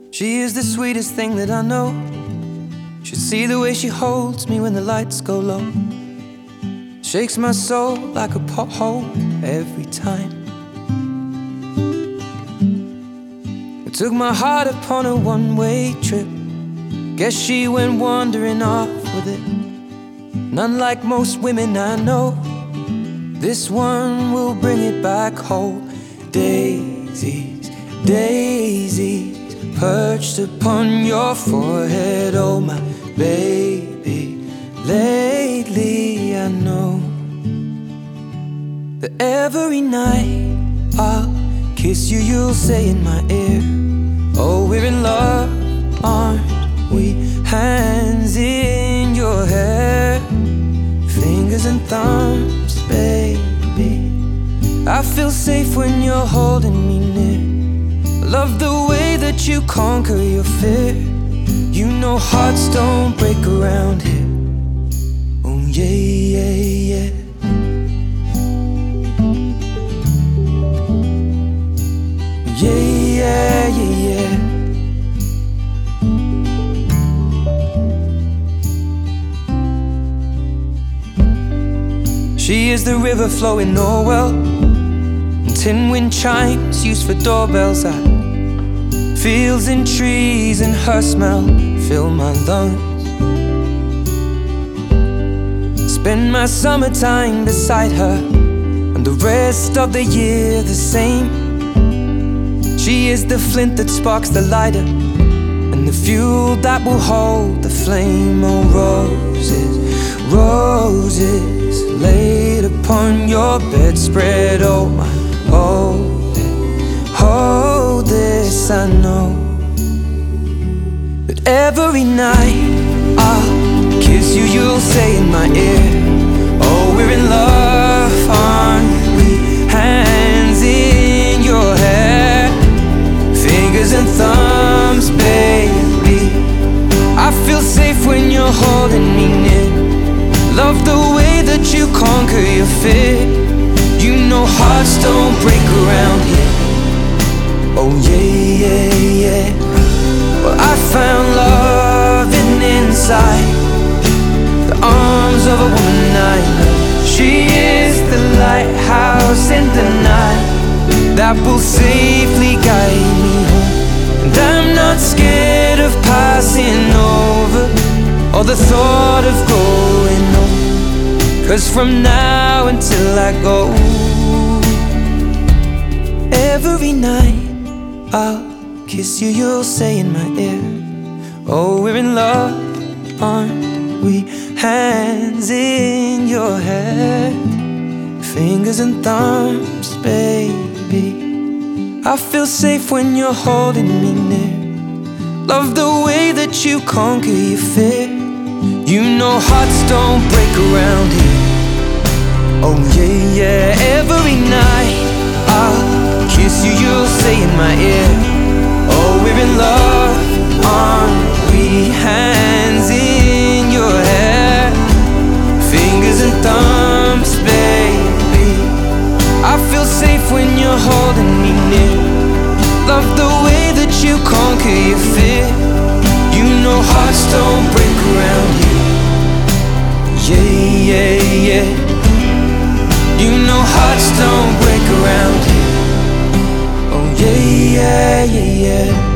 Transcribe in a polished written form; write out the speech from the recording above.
She is the sweetest thing that I know. Should see the way she holds me when the lights go low. Shakes my soul like a pothole every time. I took my heart upon a one-way trip. Guess she went wandering off with it. And unlike most women I know, this one will bring it back home. Daisies, daisies, perched upon your forehead. Oh my baby, lately I know that every night I'll kiss you, you'll say in my ear, oh, we're in love, aren't we? Hands in your hair, fingers and thumbs, baby. I feel safe when you're holding me near. I love the way that you conquer your fear. You know hearts don't break around here. Oh yeah, yeah, yeah. Yeah, yeah, yeah, yeah. She is the river flowing Norwell, and tin wind chimes used for doorbells. Fields and trees and her smell fill my lungs. Spend my summertime beside her, and the rest of the year the same. She is the flint that sparks the lighter, and the fuel that will hold the flame. Oh, roses, roses laid upon your bedspread. Oh my, hold it, hold this. I know that every night I'll kiss you, you'll say in my ear, oh, we're in love, aren't we? Hands in your hair, fingers and thumbs, baby. I feel safe when you're holding me near. Love the way that you conquer your fear. You know hearts don't break around here. Oh yeah, yeah, yeah. Well, I found love inside the arms of a woman I love. She is the lighthouse in the night that will safely guide me home. And I'm not scared of passing over, or the thought of going home. 'Cause from now until I go, every night I'll kiss you, you'll say in my ear, oh, we're in love, aren't we? Hands in your hair, fingers and thumbs, baby. I feel safe when you're holding me near. Love the way that you conquer your fear. You know hearts don't break around here. Oh yeah, yeah. Every night I'll kiss you, you'll say in my ear, oh, we're in love, aren't we? Hands in your hair, fingers and thumbs, baby. I feel safe when you're holding me near. Love the way that you conquer your fear. You know hearts don't break around here. Yeah, yeah, yeah. You know hearts don't break around here. Oh yeah, yeah, yeah, yeah.